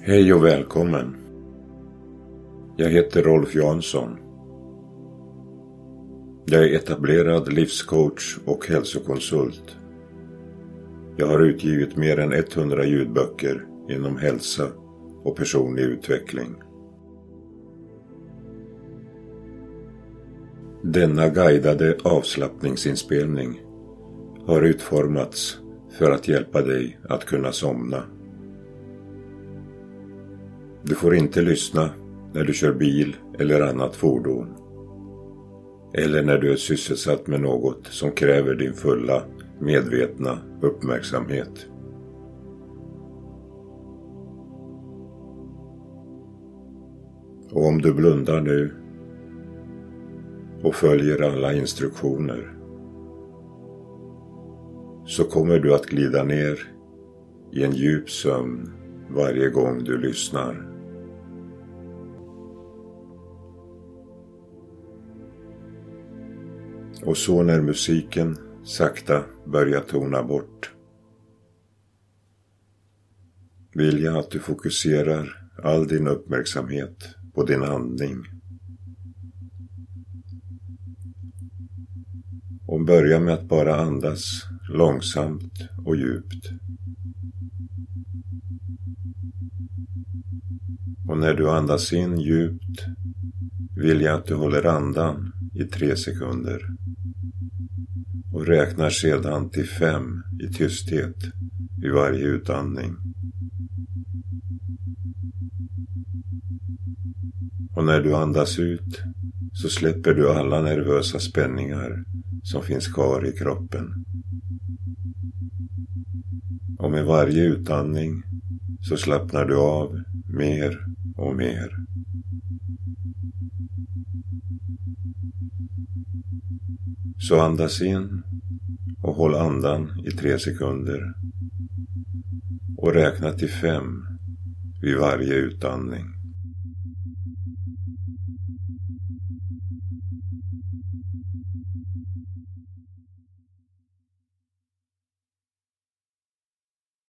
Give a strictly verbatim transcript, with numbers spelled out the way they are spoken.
Hej och välkommen. Jag heter Rolf Jansson. Jag är etablerad livscoach och hälsokonsult. Jag har utgivit mer än hundra ljudböcker inom hälsa och personlig utveckling. Denna guidade avslappningsinspelning har utformats för att hjälpa dig att kunna somna. Du får inte lyssna när du kör bil eller annat fordon, eller när du är sysselsatt med något som kräver din fulla, medvetna uppmärksamhet. Och om du blundar nu och följer alla instruktioner, så kommer du att glida ner i en djup sömn varje gång du lyssnar. Och så när musiken sakta börjar tona bort, vill jag att du fokuserar all din uppmärksamhet på din andning. Och börja med att bara andas långsamt och djupt. Och när du andas in djupt vill jag att du håller andan i tre sekunder och räknar sedan till fem i tysthet vid varje utandning. Och när du andas ut så släpper du alla nervösa spänningar som finns kvar i kroppen. Och med varje utandning så slappnar du av mer och mer. Så andas in och håll andan i tre sekunder och räkna till fem vid varje utandning.